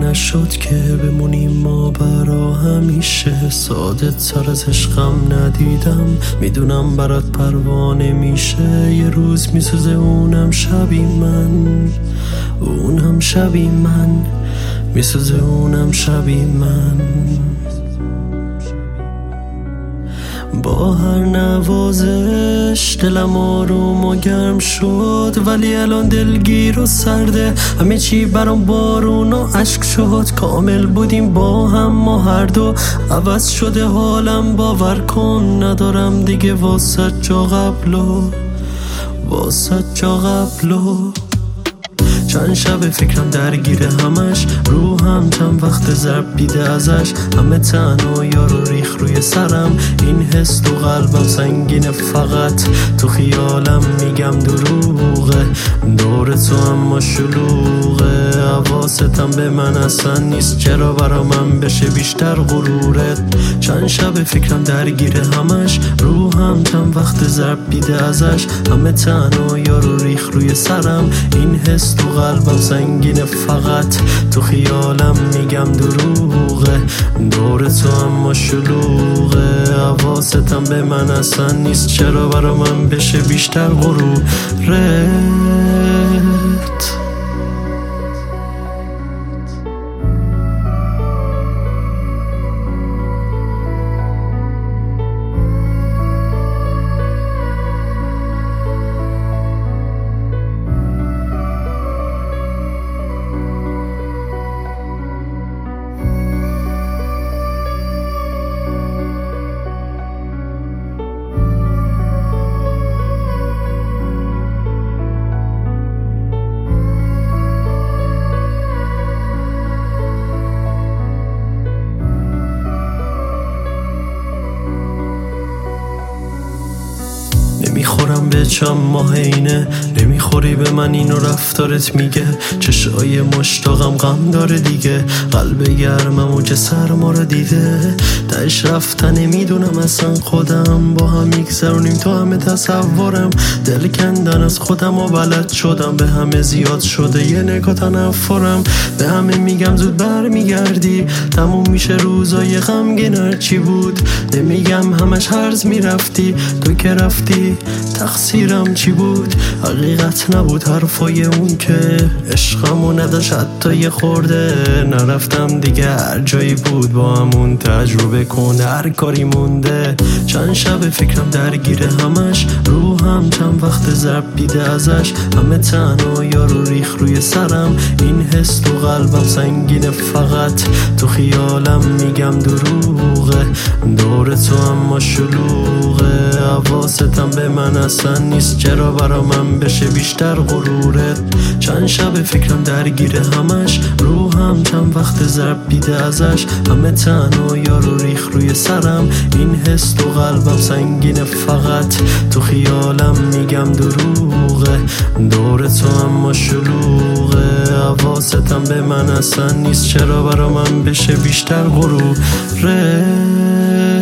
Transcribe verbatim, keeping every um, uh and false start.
نشد که بمونیم ما برا همیشه. ساده تر از عشقم ندیدم، میدونم برات پروانه میشه. یه روز میسوزه اونم شبی من، اونم شبی من، میسوزه اونم شبی من. با هر نوازش دلم آروم و گرم شد، ولی الان دلگیر و سرده. همه چی برام بارون و عشق شد. کامل بودیم با هم ما هر دو، عوض شده حالم باور کن. ندارم دیگه واسه جا قبلو، واسه جا قبلو. چند شب فکرم درگیره همش، روحم چند وقت ضرب دیده ازش. همه تنها یارو ریخ روی سرم، این حس تو قلبم سنگینه. فقط تو خیالم میگم دروغه، دور تو اما شلوغه. حواستم به من اصلا نیست، چرا برا من بشه بیشتر غرورت. چند شب فکرم درگیره همش، روحم چند وقت ضرب دیده ازش. همه تنها یارو ریخ روی سرم، این حس تو قلبم سنگینه. فقط تو خیالم میگم دروغه، دور تو اما شلوغه. حواستم به من اصلا نیست، چرا برا من بشه بیشتر غرورت. نمیخورم به چم ماه اینه، نمیخوری به من اینو رفتارت میگه. چشای مشتاقم غم داره دیگه، قلب گرمم و که سرما رو دیده. تاش رفتن میدونم اصلا خودم، با هم میگذرونیم تو همه تصورم. دل کندن از خودم و بلد شدم، به همه زیاد شده یه نگاه تنفرم. به همه میگم زود بر میگردی، تموم میشه روزای غمگین هرچی بود. نمیگم همش هرز میرفتی، تو که رفتی تقصیرم چی بود. حقیقت نبود حرفای اون که عشقمو نداشت حتی یه خورده. نرفتم دیگه، هر جایی بود با همون تجربه کن، هر کاری مونده. چند شب فکرم درگیره همش، روحم چند وقت ضرب دیده ازش. همه تنها یارو ریخ روی سرم، این حس تو قلبم سنگینه. فقط تو خیالم میگم دروغه، دور تو اما شلوغه. حواستم به من اصلا نیست، چرا برا من بشه بیشتر غرورت. چند شب فکرم درگیره همش، روحم چند وقت ضرب دیده ازش. همه تنها یارو ریخ روی سرم، این حس تو قلبم سنگینه. فقط تو خیالم میگم دروغه، دور تو اما شلوغه. حواستم به من اصلا نیست، چرا برا من بشه بیشتر غرورت.